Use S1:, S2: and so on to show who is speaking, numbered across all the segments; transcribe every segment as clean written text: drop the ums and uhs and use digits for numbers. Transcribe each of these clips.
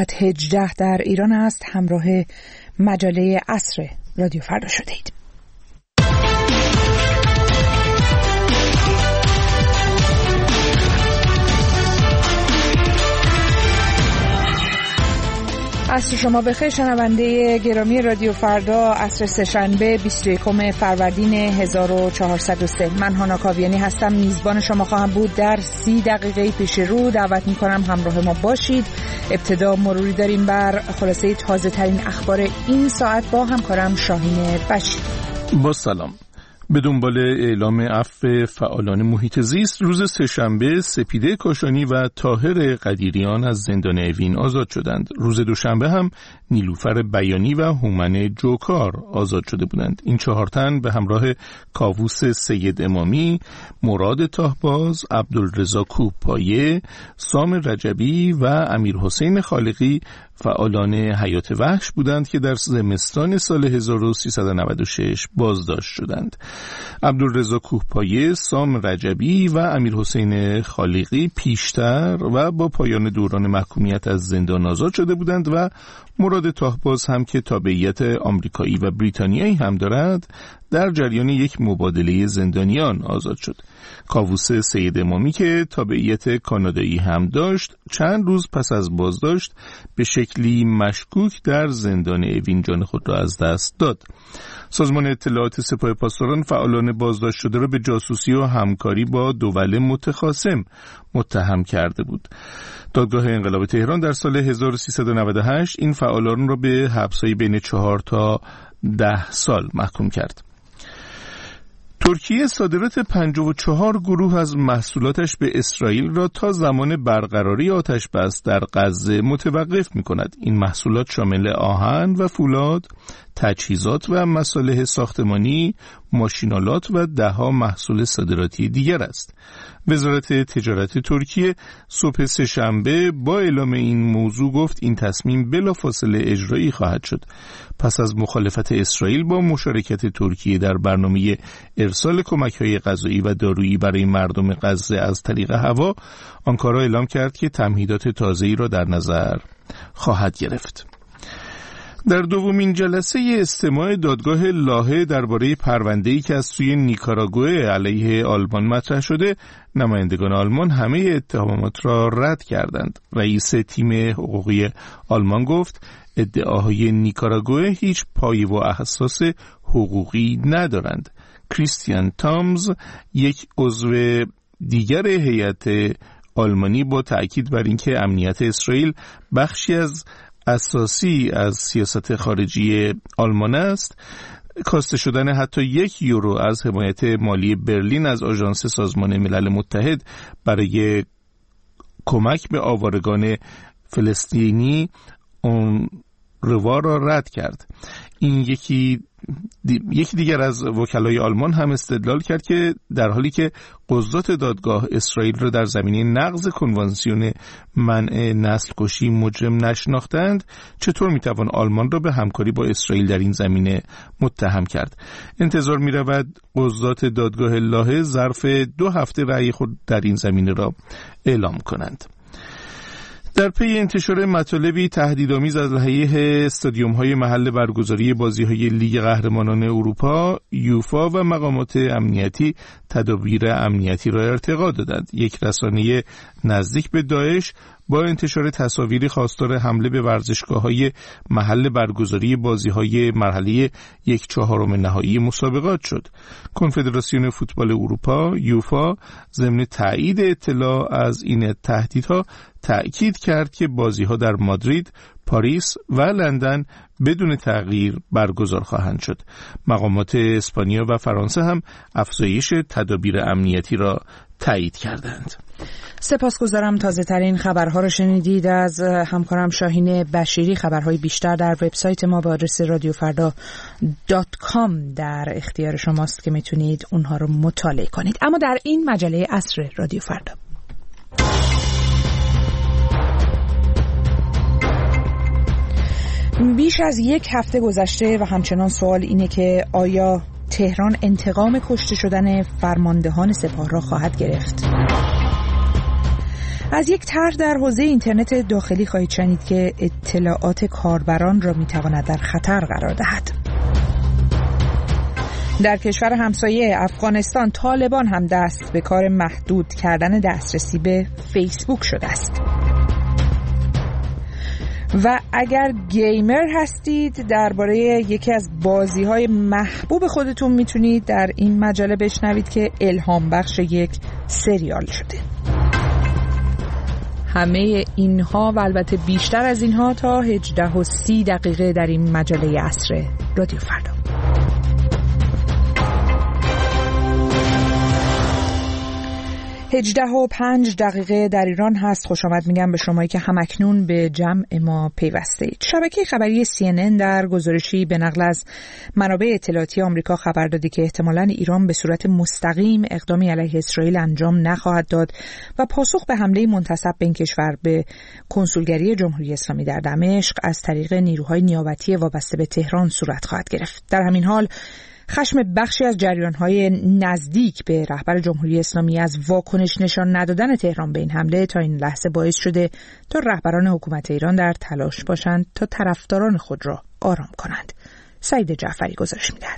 S1: ساعت 18 در ایران است. همراه مجله عصر رادیو فردا شدید. عصر شما بخیر شنونده گرامی رادیو فردا. عصر سه‌شنبه 21 فروردین 1403. من هانا کاویانی هستم، میزبان شما خواهم بود. در 30 دقیقه پیش رو دعوت می‌کنم همراه ما باشید. ابتدا مروری داریم بر خلاصه تازه ترین اخبار این ساعت با همکارم شاهین بشیر.
S2: با سلام. به دنبال اعلام عفو فعالان محیط زیست، روز سه‌شنبه سپیده کاشانی و طاهر قدیریان از زندان اوین آزاد شدند. روز دوشنبه هم نیلوفر بیانی و هومن جوکار آزاد شده بودند. این 4 تن به همراه کاووس سید امامی، مراد تاهباز، عبدالرضا کوهپایه، سام رجبی و امیر حسین خالقی فعالان حیات وحش بودند که در زمستان سال 1396 بازداشت شدند. عبدالرضا کوهپایه، سام رجبی و امیر حسین خالقی پیشتر و با پایان دوران محکومیت از زندان آزاد شده بودند و مراد تاهباز هم که تابعیت آمریکایی و بریتانیایی هم دارد در جریان یک مبادله زندانیان آزاد شد. کاووس سید امامی که تابعیت کانادایی هم داشت چند روز پس از بازداشت به شکلی مشکوک در زندان اوین جان خود را از دست داد. سازمان اطلاعات سپاه پاسداران فعالان بازداشت شده را به جاسوسی و همکاری با دول متخاصم متهم کرده بود. دادگاه انقلاب تهران در سال 1398 این فعالان را به حبس‌های بین 4 تا 10 سال محکوم کرد. ترکیه صادرات 54 گروه از محصولاتش به اسرائیل را تا زمان برقراری آتش بس در غزه متوقف می‌کند. این محصولات شامل آهن و فولاد، تجهیزات و مصالح ساختمانی، ماشینالات و 10 محصول صادراتی دیگر است. وزارت تجارت ترکیه صبح سه‌شنبه با اعلام این موضوع گفت این تصمیم بلافاصله اجرایی خواهد شد. پس از مخالفت اسرائیل با مشارکت ترکیه در برنامه ارسال کمک‌های غذایی و دارویی برای مردم غزه از طریق هوا، آنکارا اعلام کرد که تمهیدات تازه‌ای را در نظر خواهد گرفت. در دومین جلسه استماع دادگاه لاهه درباره پرونده‌ای که از سوی نیکاراگوئه علیه آلمان مطرح شده، نمایندگان آلمان همه اتهامات را رد کردند. رئیس تیم حقوقی آلمان گفت ادعاهای نیکاراگوئه هیچ پایه و اساس حقوقی ندارند. کریستیان تامز، یک عضو دیگر هیئت آلمانی، با تأکید بر اینکه امنیت اسرائیل بخشی از اساسی از سیاست خارجی آلمان است، کاسته شدن حتی 1 یورو از حمایت مالی برلین از آژانس سازمان ملل متحد برای کمک به آوارگان فلسطینی اونروا را رد کرد. این یکی دیگر از وکلای آلمان هم استدلال کرد که در حالی که قضات دادگاه اسرائیل را در زمینه نقض کنوانسیون منع نسل کشی مجرم نشناختند، چطور میتوان آلمان را به همکاری با اسرائیل در این زمینه متهم کرد؟ انتظار میرود قضات دادگاه لاهه ظرف 2 هفته رأی خود در این زمینه را اعلام کنند. در پی انتشار مطالبی تهدیدآمیز از علیه استادیوم‌های محل برگزاری بازی‌های لیگ قهرمانان اروپا، یوفا و مقامات امنیتی تدابیر امنیتی را ارتقا دادند. یک رسانه نزدیک به داعش با انتشار تصاویری خواستار حمله به ورزشگاه‌های محل برگزاری بازی‌های مرحله 1/4 نهایی مسابقات شد. کنفدراسیون فوتبال اروپا یوفا ضمن تایید اطلاع از این تهدیدها تأکید کرد که بازی‌ها در مادرید، پاریس و لندن بدون تغییر برگزار خواهند شد. مقامات اسپانیا و فرانسه هم افزایش تدابیر امنیتی را تایید کردند.
S1: سپاسگزارم. تازه ترین خبرها را شنیدید از همکارم شاهین بشیری. خبرهای بیشتر در وبسایت ما با آدرس radiofarda.com در اختیار شماست که میتونید اونها رو مطالعه کنید. اما در این مجله عصر رادیو فردا بیش از 1 هفته گذشته و همچنان سوال اینه که آیا تهران انتقام کشته شدن فرماندهان سپاه را خواهد گرفت؟ از یک طرح در حوزه اینترنت داخلی خواهید شنید که اطلاعات کاربران را میتواند در خطر قرار دهد. در کشور همسایه افغانستان طالبان هم دست به کار محدود کردن دسترسی به فیسبوک شده است. و اگر گیمر هستید درباره یکی از بازی‌های محبوب خودتون میتونید در این مجله بشنوید که الهام بخش یک سریال شده. همه اینها و البته بیشتر از اینها تا 18:30 در این مجله عصر رادیو فردا. 18:05 در ایران هست. خوش آمد میگم به شمایی که همکنون به جمع ما پیوسته اید. شبکه خبری CNN در گزارشی به نقل از منابع اطلاعاتی آمریکا خبر داده که احتمالاً ایران به صورت مستقیم اقدامی علیه اسرائیل انجام نخواهد داد و پاسخ به حمله منتسب به این کشور به کنسولگری جمهوری اسلامی در دمشق از طریق نیروهای نیابتی وابسته به تهران صورت خواهد گرفت. در همین حال خشم بخشی از جریان‌های نزدیک به رهبر جمهوری اسلامی از واکنش نشان ندادن تهران به این حمله تا این لحظه باعث شده تا رهبران حکومت ایران در تلاش باشند تا طرفداران خود را آرام کنند. سعید جعفری گزارش می‌دهد.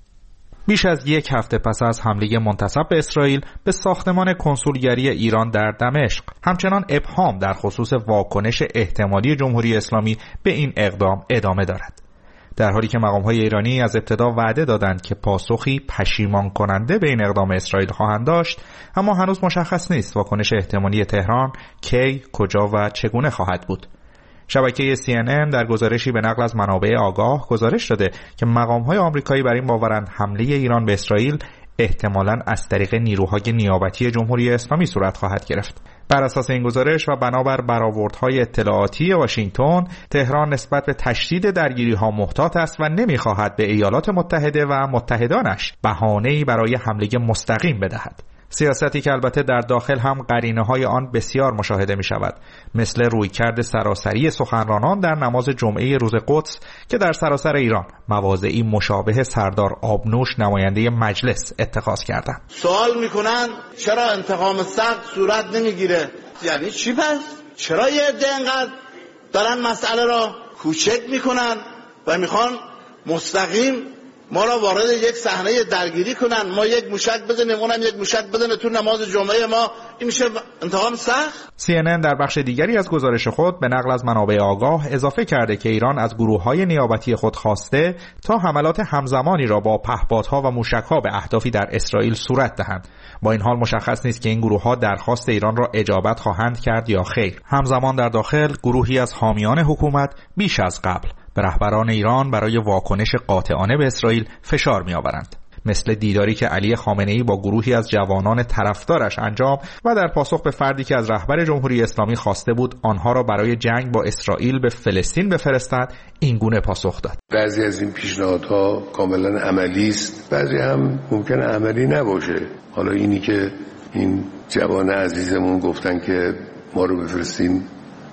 S3: بیش از یک هفته پس از حمله منتسب به اسرائیل به ساختمان کنسولگری ایران در دمشق، همچنان ابهام در خصوص واکنش احتمالی جمهوری اسلامی به این اقدام ادامه دارد. در حالی که مقام‌های ایرانی از ابتدا وعده دادند که پاسخی پشیمان کننده به این اقدام اسرائیل خواهند داشت، اما هنوز مشخص نیست واکنش احتمالی تهران کی، کجا و چگونه خواهد بود. شبکه CNN در گزارشی به نقل از منابع آگاه گزارش داده که مقام‌های آمریکایی بر این باورند حمله ایران به اسرائیل احتمالاً از طریق نیروهای نیابتی جمهوری اسلامی صورت خواهد گرفت. بر اساس این گزارش و بنابر برآوردهای اطلاعاتی واشنگتن، تهران نسبت به تشدید درگیری‌ها محتاط است و نمی‌خواهد به ایالات متحده و متحدانش بهانه‌ای برای حمله مستقیم بدهد. سیاستی که البته در داخل هم قرینه‌های آن بسیار مشاهده می‌شود، مثل رویکرد سراسری سخنرانان در نماز جمعه روز قدس که در سراسر ایران مواضعی مشابه سردار آبنوش نماینده مجلس اتخاذ کردند.
S4: سوال می‌کنند چرا انتقام سخت صورت نمی‌گیره؟ یعنی چی پس؟ چرا یه عده انقدر دارن مسئله را کوچک می‌کنن و می‌خوان مستقیم ما را وارد یک صحنه درگیری کنن، ما یک موشک بزنیم اونم یک موشک بزنه تو نماز جمعه ما؟ این میشه انتقام سخت؟
S3: CNN در بخش دیگری از گزارش خود به نقل از منابع آگاه اضافه کرده که ایران از گروه‌های نیابتی خود خواسته تا حملات همزمانی را با پهپادها و موشک‌ها به اهدافی در اسرائیل صورت دهند. با این حال مشخص نیست که این گروه‌ها درخواست ایران را اجابت خواهند کرد یا خیر. همزمان در داخل گروهی از حامیان حکومت بیش از قبل به رهبران ایران برای واکنش قاطعانه به اسرائیل فشار می‌آورند، مثل دیداری که علی خامنه‌ای با گروهی از جوانان طرفدارش انجام و در پاسخ به فردی که از رهبر جمهوری اسلامی خواسته بود آنها را برای جنگ با اسرائیل به فلسطین بفرستد، این گونه پاسخ داد.
S5: بعضی از این پیشنهادها کاملا عملی است، بعضی هم ممکنه عملی نباشه. حالا اینی که این جوان عزیزمون گفتن که ما رو بفرستین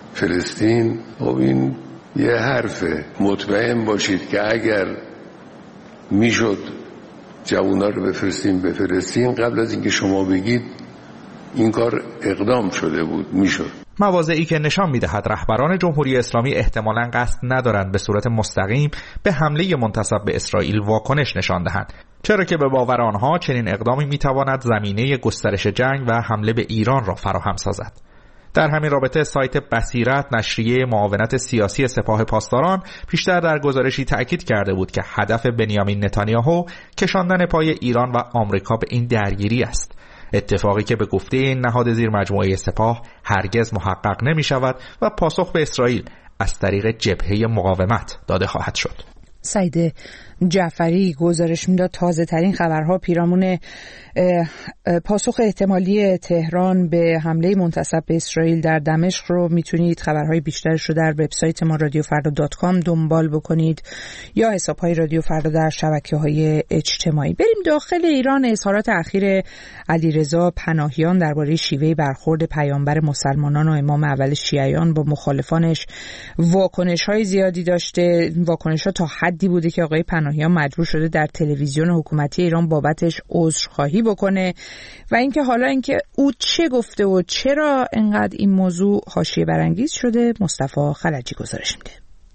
S5: فلسطین، خب این یه حرفه. مطمئن باشید که اگر میشد جوونا رو بفرستین قبل از اینکه شما بگید این کار اقدام شده بود، میشد.
S3: مواضعی که نشان میدهد رهبران جمهوری اسلامی احتمالاً قصد ندارند به صورت مستقیم به حمله منتسب به اسرائیل واکنش نشان دهند، چرا که به باور آنها چنین اقدامی میتواند زمینه گسترش جنگ و حمله به ایران را فراهم سازد. در همین رابطه سایت بصیرت نشریه معاونت سیاسی سپاه پاسداران پیشتر در گزارشی تأکید کرده بود که هدف بنیامین نتانیاهو کشاندن پای ایران و آمریکا به این درگیری است، اتفاقی که به گفته این نهاد زیر مجموعه سپاه هرگز محقق نمی شود و پاسخ به اسرائیل از طریق جبهه مقاومت داده خواهد شد.
S1: سعید جعفری گزارش میداد تازه ترین خبرها پیرامون پاسخ احتمالی تهران به حمله منتسب به اسرائیل در دمشق رو میتونید خبرهای بیشترش رو در وبسایت ما radiofrda.com دنبال بکنید یا حساب‌های رادیو فردا در شبکه‌های اجتماعی. بریم داخل ایران. اظهارات اخیر علیرضا پناهیان درباره شیوه برخورد پیامبر مسلمانان و امام اول شیعیان با مخالفانش واکنش‌های زیادی داشته. واکنش‌ها تا حدی بوده که آقای پناهیان مجبور شده در تلویزیون حکومتی ایران بابتش عذرخواهی بکنه و اینکه حالا اینکه او چه گفته و چرا انقدر این موضوع حاشیه برانگیز شده، مصطفی خلجی گزارش میده.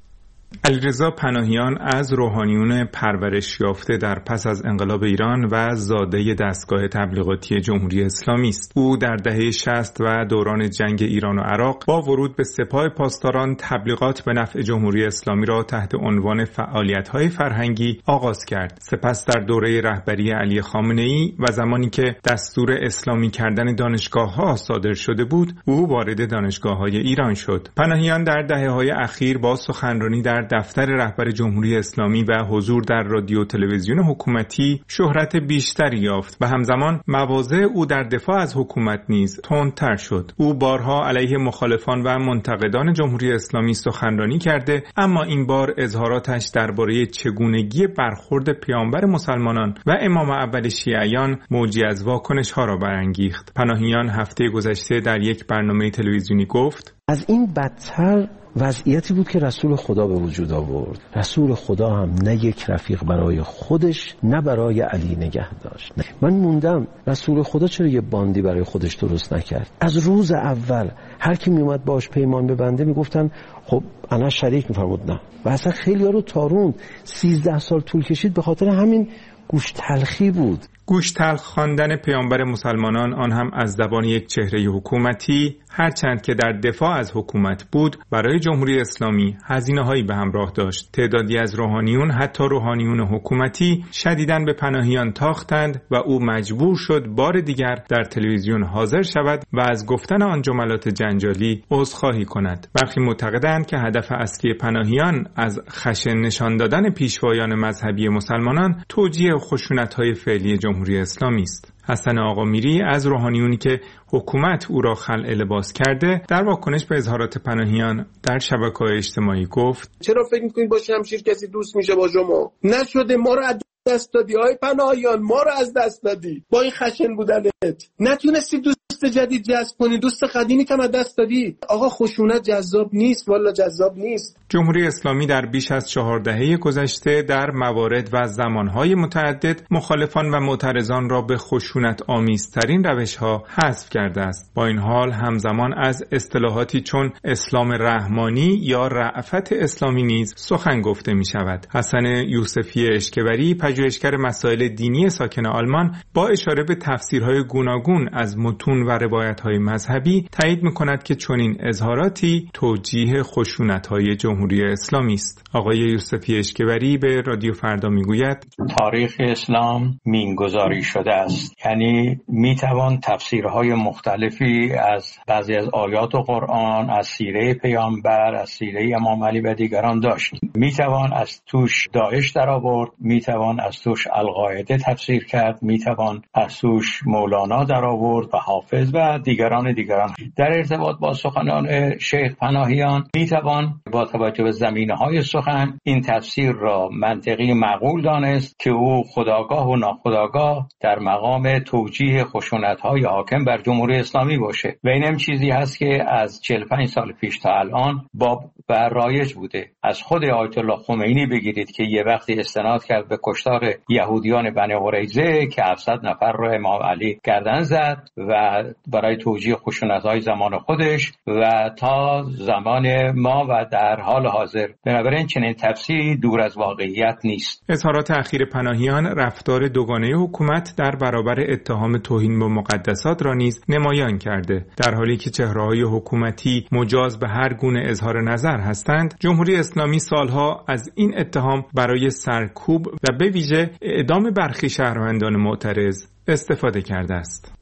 S6: علیرضا پناهیان از روحانیون پرورش یافته در پس از انقلاب ایران و زاده دستگاه تبلیغاتی جمهوری اسلامی است. او در دهه 60 و دوران جنگ ایران و عراق با ورود به سپاه پاسداران تبلیغات به نفع جمهوری اسلامی را تحت عنوان فعالیت‌های فرهنگی آغاز کرد. سپس در دوره رهبری علی خامنه‌ای و زمانی که دستور اسلامی کردن دانشگاه‌ها صادر شده بود، او وارد دانشگاه‌های ایران شد. پناهیان در دهه‌های اخیر با سخنرانی در دفتر رهبر جمهوری اسلامی و حضور در رادیو و تلویزیون حکومتی شهرت بیشتری یافت و همزمان مواضع او در دفاع از حکومت نیز تندتر شد. او بارها علیه مخالفان و منتقدان جمهوری اسلامی سخنرانی کرده، اما این بار اظهاراتش درباره چگونگی برخورد پیامبر مسلمانان و امام اول شیعیان موجی از واکنش‌ها را برانگیخت. پناهیان هفته گذشته در یک برنامه تلویزیونی گفت:
S7: از این بدتر وضعیتی بود که رسول خدا به وجود آورد. رسول خدا هم نه یک رفیق برای خودش نه برای علی نگه داشت. من موندم رسول خدا چرا یه باندی برای خودش درست نکرد؟ از روز اول هر کی میومد باش پیمان ببنده میگفتن خب انا شریک، میفرمود نه. و اصلا خیلی ها رو تاروند. 13 سال طول کشید به خاطر همین گوش تلخی بود.
S6: گوش تلخ خواندن پیامبر مسلمانان، آن هم از زبان یک چهره حکومتی، هرچند که در دفاع از حکومت بود، برای جمهوری اسلامی هزینه‌هایی به همراه داشت. تعدادی از روحانیون، حتی روحانیون حکومتی، شدیداً به پناهیان تاختند و او مجبور شد بار دیگر در تلویزیون حاضر شود و از گفتن آن جملات جنجالی عذرخواهی کند. برخی معتقدند که هدف اصلی پناهیان از خشن نشان دادن پیشوایان مذهبی مسلمانان توجیه خشونت‌های فعلی جمهوری اسلامی است. حسن آقامیری از روحانیونی که حکومت او را خلع لباس کرده، در واکنش به اظهارات پناهیان در شبکه‌های اجتماعی گفت:
S8: چرا فکر می‌کنید با شمشیر کسی دوست میشه با شما؟ نشده، ما رو از دست دادی های پناهیان، ما رو از دست دادی با این خشن بودنت. نتونستی دوست جدید جذب کنی، دوست قدیمی هم از دست دادی. آقا خشونت جذاب نیست، والا جذاب نیست.
S6: جمهوری اسلامی در بیش از 4 دهه گذشته در موارد و زمانهای متعدد مخالفان و معترضان را به خشونت آمیزترین روش‌ها حذف کرده است. با این حال همزمان از اصطلاحاتی چون اسلام رحمانی یا رأفت اسلامی نیز سخن گفته می شود. حسن یوسفی اشکبری، پژوهشگر مسائل دینی ساکن آلمان، با اشاره به تفسیرهای گوناگون از متون و روایت‌های مذهبی تایید می‌کند که چنین اظهاراتی توجیه خشونت‌های جمهوری اسلامی است. آقای یوسفی اشکبری به رادیو فردا میگوید:
S9: تاریخ اسلام مینگذاری شده است، یعنی میتوان تفسیرهای مختلفی از بعضی از آیات قرآن، از سیره پیامبر، از سیره امام علی و دیگران داشت. میتوان از توش داعش در آورد، میتوان از توش القاعده تفسیر کرد، میتوان از توش مولانا در آورد و حافظ و دیگران. در ارتباط با سخنان شیخ پناهیان میتوان با توجه به زمینه‌های سخن این تفسیر را منطقی معقول دانست که او خودآگاه و ناخودآگاه در مقام توجیه خشونت‌های حاکم بر جمهوری اسلامی باشه. و این هم چیزی هست که از 45 سال پیش تا الان باب و رایج بوده. از خود آیت الله خمینی بگیرید که یه وقتی استناد کرد به کشتار یهودیان بنی قریظه که 700 نفر را امام علی گردن زد و برای توجیه خشونت‌های زمان خودش و تا زمان ما و در حال حاضر. بنابراین چنین تفسیری دور از واقعیت نیست.
S6: اظهارات اخیر پناهیان رفتار دوگانه حکومت در برابر اتهام توهین به مقدسات را نیز نمایان کرده. در حالی که چهره‌های حکومتی مجاز به هر گونه اظهار نظر هستند، جمهوری اسلامی سالها از این اتهام برای سرکوب و به ویژه اعدام برخی شهروندان معترض استفاده کرده است.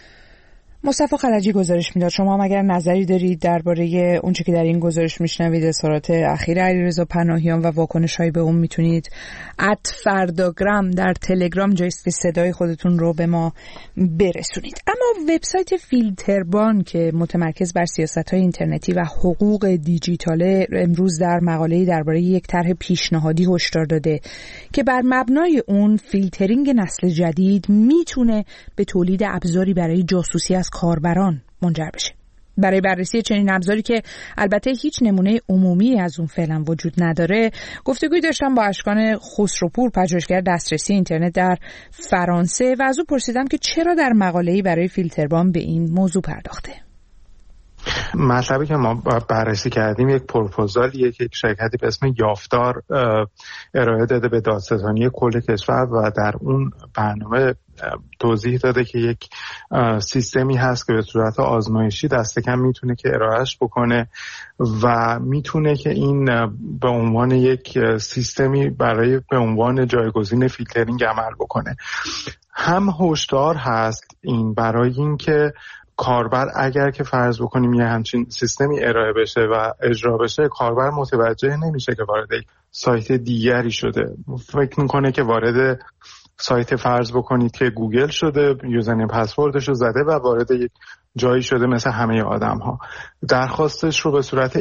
S1: مصطفی خلجی گزارش میداد. شما هم اگر نظری دارید درباره اونچه که در این گزارش میشنوید، اظهارات اخیر علیرضا پناهیان و واکنش‌هایی به اون، میتونید @فرداگرام در تلگرام جایست که صدای خودتون رو به ما برسونید. اما وبسایت فیلتربان که متمرکز بر سیاست‌های اینترنتی و حقوق دیجیتال امروز در مقاله‌ای درباره یک طرح پیشنهادی هشدار داده که بر مبنای اون فیلترینگ نسل جدید میتونه به تولید ابزاری برای جاسوسی از کاربران منجر بشه. برای بررسی چنین ابزاری که البته هیچ نمونه عمومی از اون فعلا وجود نداره، گفتگوی داشتم با اشکان خسروپور، پژوهشگر دسترسی اینترنت در فرانسه، و از او پرسیدم که چرا در مقاله‌ای برای فیلتربام به این موضوع پرداخته.
S6: مطلبی که ما بررسی کردیم یک پروپوزالیه که یک شرکتی به اسم یافتار ارائه داده به دادستانی کل کشور و در اون برنامه توضیح داده که یک سیستمی هست که به صورت آزمایشی دست کم میتونه که ارائهش بکنه و میتونه که این به عنوان یک سیستمی برای به عنوان جایگزین فیلترینگ عمل بکنه. هم هشدار هست این برای اینکه کاربر اگر که فرض بکنیم یه همچین سیستمی ارائه بشه و اجرا بشه، کاربر متوجه نمیشه که وارد سایت دیگری شده. فکر میکنه که وارد سایت فرض بکنید که گوگل شده، یوزرنیم پسوردش رو زده و وارد یک جایی شده مثل همه آدم ها. درخواستش رو به صورت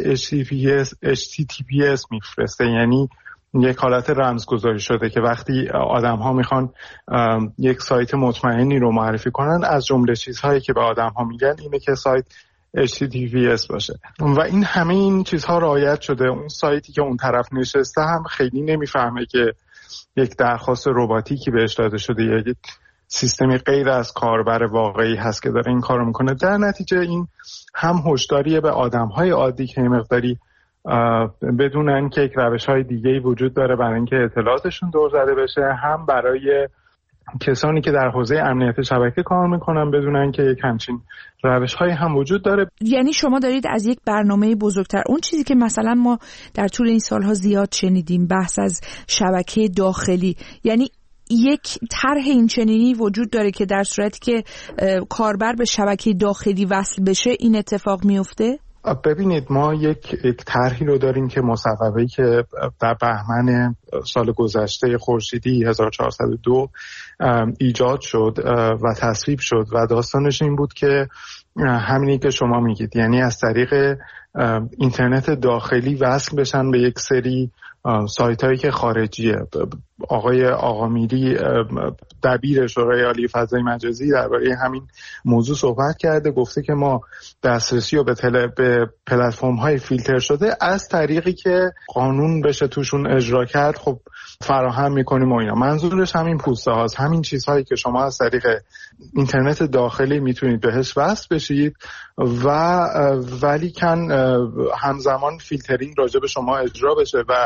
S6: HTTPS میفرسته، یعنی یک حالت رمزگذاری شده که وقتی آدم ها میخوان یک سایت مطمئنی رو معرفی کنن، از جمله چیزهایی که به آدم ها میگن اینه که سایت HTTPS باشه و این همه این چیزها رعایت شده. اون سایتی که اون طرف نشسته هم خیلی نمیفهمه که یک درخواست رباتیکی بهش داده شده یا یک سیستمی غیر از کاربر واقعی هست که داره این کارو میکنه. در نتیجه این هم هشداریه به آدم‌های عادی که مقداری بدونن که یک روش‌های دیگه‌ای وجود داره برای اینکه اطلاعاتشون دور زده بشه، هم برای کسانی که در حوزه امنیت شبکه کار میکنن بدونن که یک همچین روش‌هایی هم وجود داره.
S1: یعنی شما دارید از یک برنامه بزرگتر، اون چیزی که مثلا ما در طول این سالها زیاد شنیدیم، بحث از شبکه داخلی، یعنی یک طرح این چنینی وجود داره که در صورتی که کاربر به شبکه داخلی وصل بشه این اتفاق میفته؟
S6: ببینید ما یک طرحی رو داریم که مصوبه‌ای که در بهمن سال گذشته خورشیدی 1402 ایجاد شد و تصویب شد و داستانش این بود که همینی که شما میگید، یعنی از طریق اینترنت داخلی وصل بشن به یک سری سایت هایی که خارجیه. آقای آقامیری دبیر شورای عالی فضای مجازی درباره همین موضوع صحبت کرده، گفته که ما دسترسی رو به پلتفرم های فیلتر شده از طریقی که قانون بشه توشون اجرا کرد خب فراهم میکنیم و اینا. منظورش همین پوسته هاست، همین چیزهایی که شما از طریق اینترنت داخلی میتونید بهش وصل بشید ولی کن همزمان فیلترینگ راجع به شما اجرا بشه و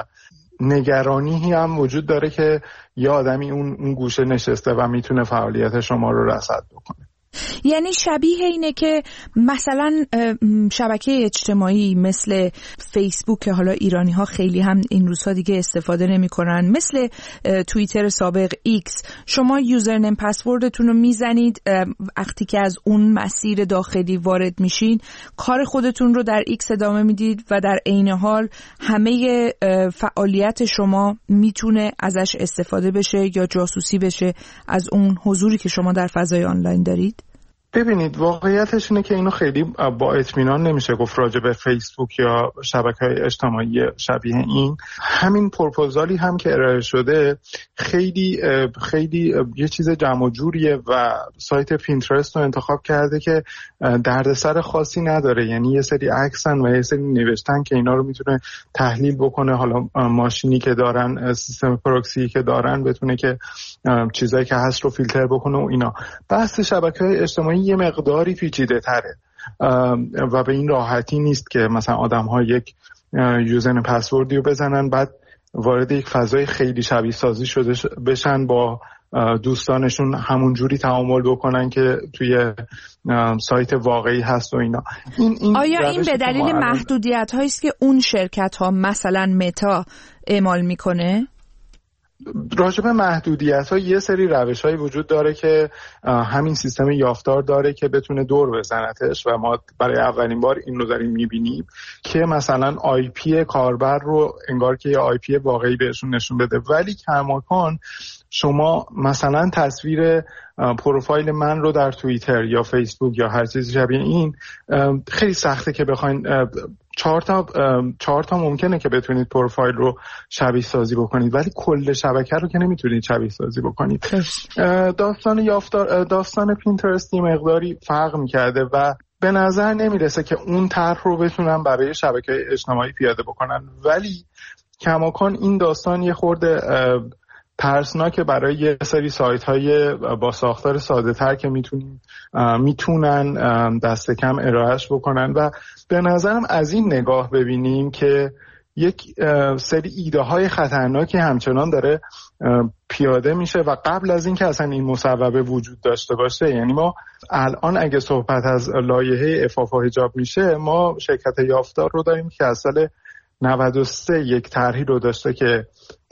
S6: نگرانی هم وجود داره که یه آدمی اون گوشه نشسته و میتونه فعالیت شما رو رصد بکنه.
S1: یعنی شبیه اینه که مثلا شبکه اجتماعی مثل فیسبوک که حالا ایرانی ها خیلی هم این روزها دیگه استفاده نمی کنن، مثل توییتر سابق ایکس، شما یوزرنیم پسوردتون رو میزنید، وقتی که از اون مسیر داخلی وارد میشین کار خودتون رو در ایکس ادامه میدید و در عین حال همه فعالیت شما میتونه ازش استفاده بشه یا جاسوسی بشه از اون حضوری که شما در فضای آنلاین دارید.
S6: ببینید واقعیتش اینه که اینو خیلی با اطمینان نمیشه گفت راجع به فیسبوک یا شبکه‌های اجتماعی شبیه این. همین پروپوزالی هم که ارائه شده خیلی یه چیز جمع و جوریه و سایت پینترست رو انتخاب کرده که دردسر خاصی نداره، یعنی یه سری عکسن و یه سری نوشتن که اینا رو میتونه تحلیل بکنه، حالا ماشینی که دارن، سیستم پروکسی که دارن بتونه که چیزایی که هست رو فیلتر بکنه و اینا. بحث شبکه‌های اجتماعی یه مقداری پیچیده تره و به این راحتی نیست که مثلا آدم ها یک یوزرنیم پسوردی رو بزنن بعد وارد یک فضای خیلی شبیه سازی شده بشن، با دوستانشون همون جوری تعامل بکنن که توی سایت واقعی هست و اینا.
S1: آیا این به دلیل محدودیت هایی است که اون شرکت ها مثلا متا اعمال میکنه؟
S6: راجب محدودیت ها یه سری روش هایی وجود داره که همین سیستم یافتار داره که بتونه دور بزنتش و ما برای اولین بار این رو داریم میبینیم که مثلا آی پی کاربر رو انگار که یه آی پی واقعی بهشون نشون بده، ولی کماکان شما مثلا تصویر پروفایل من رو در توییتر یا فیسبوک یا هر چیزی شبیه این خیلی سخته که بخواین 4 تا ممکنه که بتونید پروفایل رو شبیه سازی بکنید، ولی کل شبکه رو که نمیتونید شبیه سازی بکنید. داستان پینترست مقداری فرق میکرده و به نظر نمیرسه که اون طرح رو بتونن برای شبکه‌های اجتماعی پیاده بکنن، ولی کماکان این داستان یه خورده ترسناکه برای یه سری سایت‌های با ساختار ساده‌تر که میتونن دست کم ارائهش بکنن و به نظرم از این نگاه ببینیم که یک سری ایده های خطرناکی همچنان داره پیاده میشه و قبل از این که اصلا این مصوبه وجود داشته باشه، یعنی ما الان اگه صحبت از لایحه عفاف و حجاب میشه، ما شرکت یافتار رو داریم که از سال 93 یک طرحی رو داشته که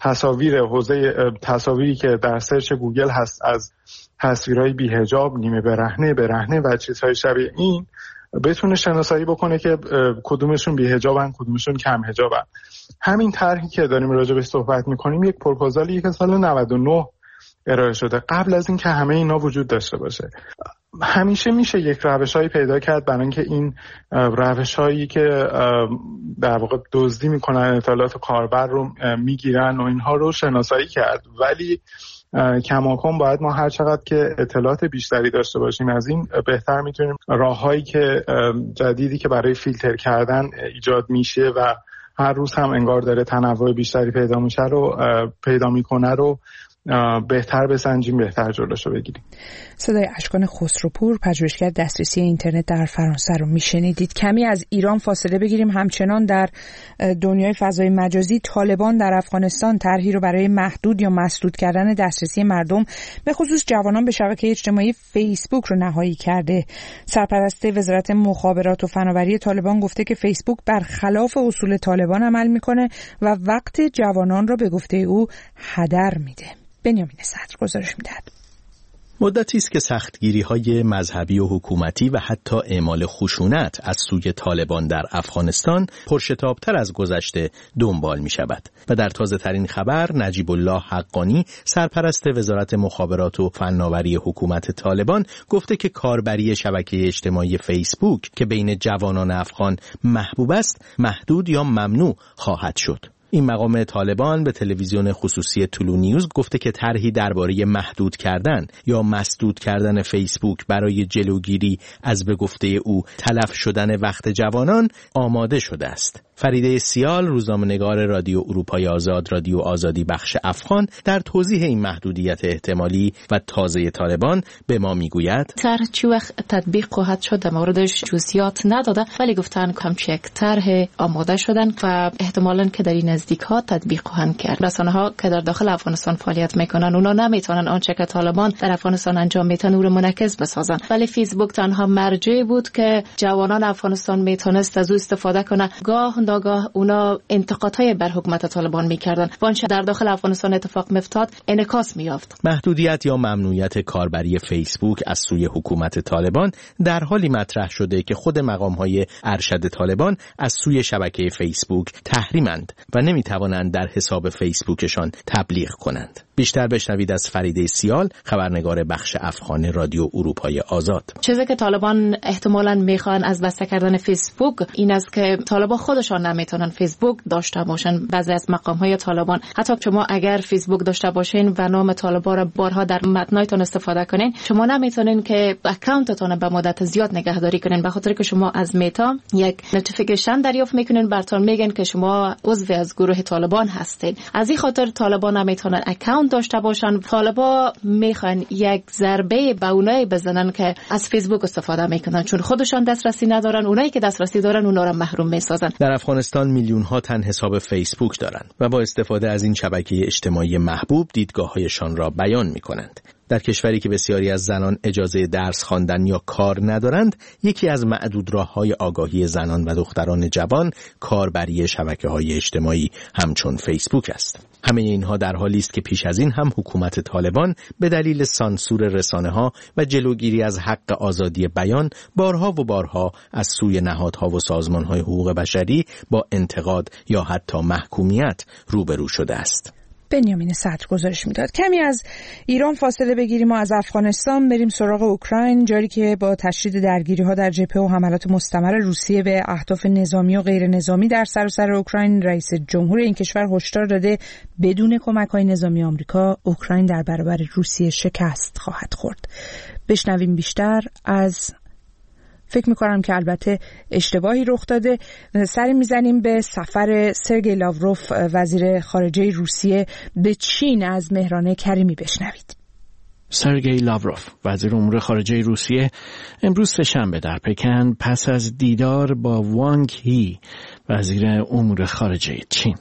S6: تصاویری که در سرچ گوگل هست از تصویرهای بی حجاب، نیمه برهنه و چیزهای شبیه این بتونه شناسایی بکنه که کدومشون بی حجابن کدومشون کم حجابن. همین طرحی که داریم راجع بهش صحبت میکنیم یک پروپوزالی که سال 99 ارائه شده، قبل از این که همه اینا وجود داشته باشه. همیشه میشه یک روش‌هایی پیدا کرد برای اینکه این روش‌هایی که در واقع دزدی میکنن اطلاعات کاربر رو میگیرن و اینها رو شناسایی کرد، ولی کماکان باید ما هر چقدر که اطلاعات بیشتری داشته باشیم از این بهتر میتونیم راههایی که جدیدی که برای فیلتر کردن ایجاد میشه و هر روز هم انگار داره تنوع بیشتری پیدا میکنه رو بهتر بسنجیم، بهتر جلوشو بگیریم.
S1: صدای اشکان خسروپور، پژوهشگر دسترسی اینترنت در فرانسه رو میشنیدید. کمی از ایران فاصله بگیریم. همچنان در دنیای فضای مجازی، طالبان در افغانستان طرحی رو برای محدود یا مسدود کردن دسترسی مردم به خصوص جوانان به شبکه اجتماعی فیسبوک رو نهایی کرده. سرپرست وزارت مخابرات و فناوری طالبان گفته که فیسبوک برخلاف اصول طالبان عمل میکنه و وقت جوانان را به گفته او هدر میده. بنیامین صدر گزارش میدهد.
S10: مدتی است که سختگیری‌های مذهبی و حکومتی و حتی اعمال خشونت از سوی طالبان در افغانستان پرشتاب‌تر از گذشته دنبال می‌شود و در تازه‌ترین خبر نجیب الله حقانی، سرپرست وزارت مخابرات و فناوری حکومت طالبان، گفته که کاربری شبکه اجتماعی فیسبوک که بین جوانان افغان محبوب است، محدود یا ممنوع خواهد شد. این مقام طالبان به تلویزیون خصوصی طلوع نیوز گفته که طرحی درباره محدود کردن یا مسدود کردن فیسبوک برای جلوگیری از به گفته او تلف شدن وقت جوانان آماده شده است. فریده سیال، روزنامه‌نگار رادیو اروپای آزاد، رادیو آزادی بخش افغان، در توضیح این محدودیت احتمالی و تازه طالبان به ما میگوید:
S11: طرح چی وقت تطبیق خواهد شد در موردش جزئیات نداده، ولی گفتن که یک طرح آماده شدن و احتمالاً که در این نزدیک‌ها تطبیق خواهند کرد. رسانه‌ها که در داخل افغانستان فعالیت میکنن اونا نمیتونن آنچه که طالبان در افغانستان انجام میدن رو منعکس بسازن، ولی فیسبوک تنها مرجعی بود که جوانان افغانستان میتونست از او استفاده کنه. گاه ناگاه اونا انتقادهای بر حکومت طالبان میکردن و آنچه در داخل افغانستان اتفاق میافتاد انعکاس میافت.
S10: محدودیت یا ممنوعیت کاربری فیسبوک از سوی حکومت طالبان در حالی مطرح شده که خود مقام‌های ارشد طالبان از سوی شبکه فیسبوک تحریمند و نمیتوانند در حساب فیسبوکشان تبلیغ کنند. بیشتر بشنوید از فریده سیال، خبرنگار بخش افغان رادیو اروپای آزاد.
S11: چیزی که طالبان احتمالاً میخوان از بسته کردن فیسبوک این است که طالبان خودشان نمیتونن فیسبوک داشته باشن. بعضی از مقام‌های طالبان، حتی شما اگر فیسبوک داشته باشین و نام طالبان را بارها در متنایتون استفاده کنین، شما نمیتونین که اکانتتون به مدت زیاد نگهداری کنین، به خاطر که شما از متا یک نوتیفیکیشن دریافت میکنین، براتون میگن که شما عضو از گروه طالبان هستین. از این خاطر طالبان نمیتونن اکانت داشته باشن. طالبان میخوان یک ضربه به اونایی بزنن که از فیسبوک استفاده میکنن، چون خودشان دسترسی ندارن، اونایی که دسترسی دارن اونا را محروم میسازن.
S10: در افغانستان میلیون ها تن حساب فیسبوک دارند و با استفاده از این شبکه اجتماعی محبوب دیدگاه‌هایشان را بیان میکنند. در کشوری که بسیاری از زنان اجازه درس خواندن یا کار ندارند، یکی از معدود راه‌های آگاهی زنان و دختران جوان کاربری شبکه‌های اجتماعی همچون فیسبوک است. همه اینها در حالی است که پیش از این هم حکومت طالبان به دلیل سانسور رسانه‌ها و جلوگیری از حق آزادی بیان بارها و بارها از سوی نهادها و سازمان‌های حقوق بشری با انتقاد یا حتی محکومیت روبرو شده است.
S1: بنیامین صدر گزارش میداد. کمی از ایران فاصله بگیریم و از افغانستان بریم سراغ اوکراین، جایی که با تشدید درگیری‌ها در جبهه و حملات مستمر روسیه به اهداف نظامی و غیر نظامی در سراسر اوکراین، رئیس جمهور این کشور هشدار داده بدون کمک‌های نظامی آمریکا اوکراین در برابر روسیه شکست خواهد خورد. بشنویم بیشتر از فکر میکنم که البته اشتباهی رخ داده. سری میزنیم به سفر سرگئی لاوروف وزیر خارجه روسیه به چین از مهران کریمی بشنوید.
S10: سرگئی لاوروف وزیر امور خارجه روسیه امروز سه‌شنبه در پکن پس از دیدار با وانگ هی وزیر امور خارجه چین.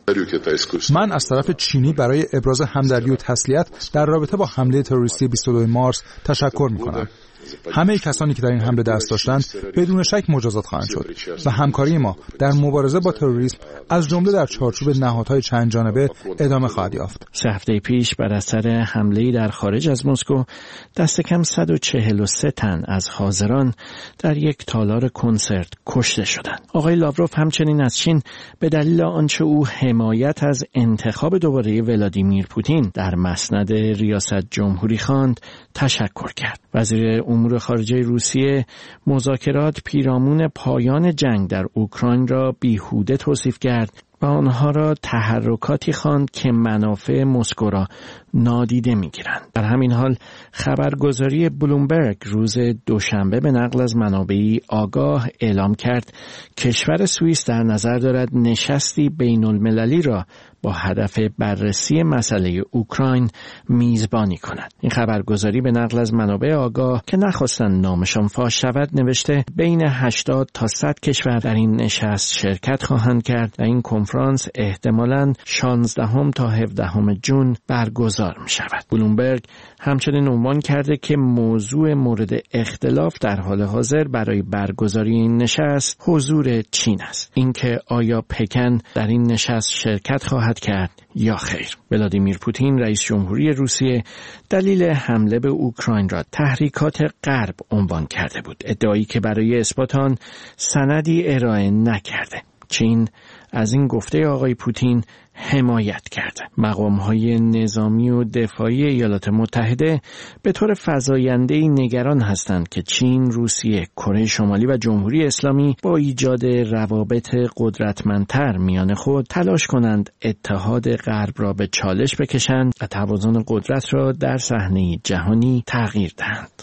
S12: من از طرف چینی برای ابراز همدردی و تسلیت در رابطه با حمله تروریستی 22 مارس تشکر می‌کنم. همه کسانی که در این حمله دست داشتند بدون شک مجازات خواهند شد و همکاری ما در مبارزه با تروریسم از جمله در چارچوب نهادهای چند جانبه ادامه خواهد یافت.
S10: 3 هفته پیش بر اثر حمله‌ای در خارج از مسکو دست کم 143 تن از حاضران در یک تالار کنسرت کشته شدند. آقای لاوروف همچنین از چین به دلیل آنچه او حمایت از انتخاب دوباره ولادیمیر پوتین در مسند ریاست جمهوری خواند تشکر کرد. وزیر امور خارجه روسیه مذاکرات پیرامون پایان جنگ در اوکراین را بیهوده توصیف کرد و آنها را تحرکاتی خواند که منافع مسکو را نادیده می‌گیرند. در همین حال خبرگزاری بلومبرگ روز دوشنبه به نقل از منابعی آگاه اعلام کرد کشور سوئیس در نظر دارد نشستی بین‌المللی را با هدف بررسی مسئله اوکراین میزبانی کند. این خبرگزاری به نقل از منابع آگاه که نخواستند نامشان فاش شود نوشته بین 80 تا 100 کشور در این نشست شرکت خواهند کرد و این کنفرانس احتمالاً 16 تا 17 جون برگزار می شود. بلومبرگ همچنین عنوان کرده که موضوع مورد اختلاف در حال حاضر برای برگزاری این نشست حضور چین است. اینکه آیا پکن در این نشست شرکت خواهد کرد یا خیر. ولادیمیر پوتین رئیس جمهوری روسیه دلیل حمله به اوکراین را تحریکات غرب عنوان کرده بود. ادعایی که برای اثبات آن سندی ارائه نکرده. چین از این گفته آقای پوتین حمایت کرده. مقام‌های نظامی و دفاعی ایالات متحده به طور فزاینده‌ای نگران هستند که چین، روسیه، کره شمالی و جمهوری اسلامی با ایجاد روابط قدرتمندتر میان خود تلاش کنند اتحاد غرب را به چالش بکشند و توازن قدرت را در صحنه جهانی تغییر دهند.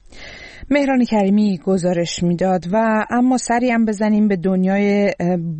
S1: مهران کریمی گزارش میداد. و اما سری هم بزنیم به دنیای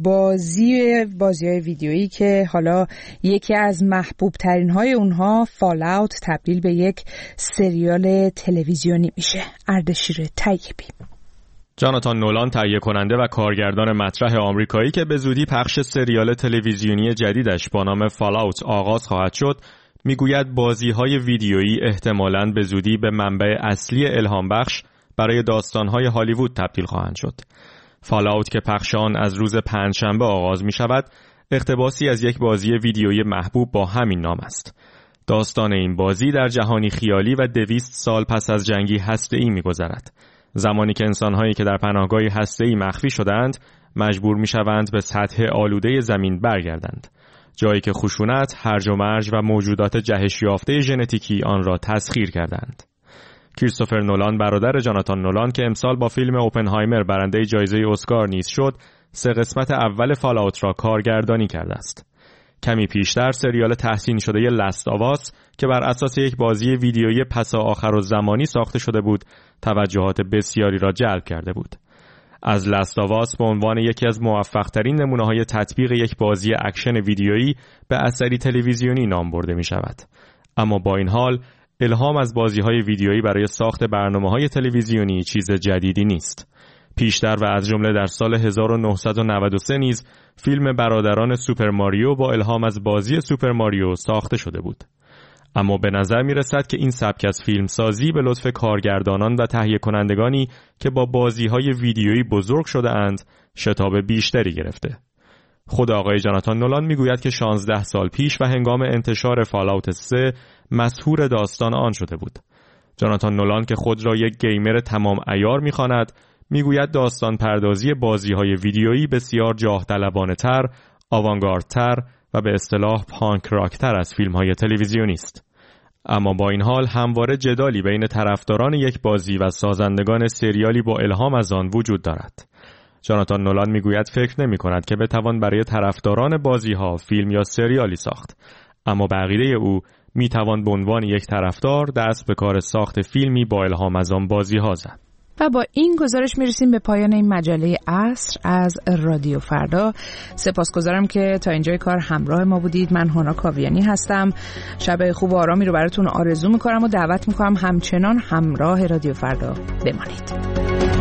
S1: بازی‌های ویدیویی که حالا یکی از محبوب ترین های اونها فالاوت تبدیل به یک سریال تلویزیونی میشه. اردشیر طیبی.
S13: جاناتان نولان تهیه کننده و کارگردان مطرح آمریکایی که به زودی پخش سریال تلویزیونی جدیدش با نام فالاوت آغاز خواهد شد میگوید بازی‌های ویدیویی احتمالاً به زودی به منبع اصلی الهام بخش برای داستان‌های هالیوود تبدیل خواهند شد. فالاوت که پخش آن از روز پنجشنبه آغاز می شود، اقتباسی از یک بازی ویدیویی محبوب با همین نام است. داستان این بازی در جهانی خیالی و 200 سال پس از جنگی هسته‌ای می‌گذرد. زمانی که انسان‌هایی که در پناهگاهی هسته‌ای مخفی شدند، مجبور می‌شوند به سطح آلوده زمین برگردند. جایی که خشونت، هرج و مرج و موجودات جهش یافته ژنتیکی آن را تسخیر کردند. کریستوفر نولان برادر جاناتان نولان که امسال با فیلم اوپنهایمر برنده جایزه اسکار نیز شد، 3 قسمت اول فالاوت را کارگردانی کرده است. کمی پیشتر سریال تحسین شده لست آف آس که بر اساس یک بازی ویدیویی پسا آخرالزمانی ساخته شده بود، توجهات بسیاری را جلب کرده بود. از لست آف آس به عنوان یکی از موفق‌ترین نمونه‌های تطبیق یک بازی اکشن ویدیویی به اثری تلویزیونی نام برده می شود. اما با این حال الهام از بازی‌های ویدیویی برای ساخت برنامه‌های تلویزیونی چیز جدیدی نیست. پیشتر و از جمله در سال 1993 نیز فیلم برادران سوپر ماریو با الهام از بازی سوپر ماریو ساخته شده بود. اما به نظر می رسد که این سبک از فیلمسازی به لطف کارگردانان و تهیه کنندگانی که با بازی‌های ویدیویی بزرگ شده اند شتاب بیشتری گرفته. خود آقای جاناتان نولان میگوید که 16 سال پیش و هنگام انتشار فالاوت 3 مسحور داستان آن شده بود. جاناتان نولان که خود را یک گیمر تمام عیار می‌خواند، میگوید داستان پردازی بازی‌های ویدیویی بسیار جاه طلبانه‌تر، آوانگاردتر و به اصطلاح پانک راکتر از فیلم‌های تلویزیونی است. اما با این حال همواره جدالی بین طرفداران یک بازی و سازندگان سریالی با الهام از آن وجود دارد. جاناتان نولان میگوید فکر نمی‌کند که بتوان برای طرفداران بازی‌ها فیلم یا سریالی ساخت، اما به عقیده او میتوان به عنوان یک طرفدار دست به کار ساخت فیلمی با الهام از آن بازی‌ها زد.
S1: و با این گزارش میرسیم به پایان این مجله عصر از رادیو فردا. سپاسگزارم که تا اینجای کار همراه ما بودید. من هانا کاویانی هستم. شب خوب و آرامی رو براتون آرزو میکنم و دعوت میکنم همچنان همراه رادیو فردا بمانید.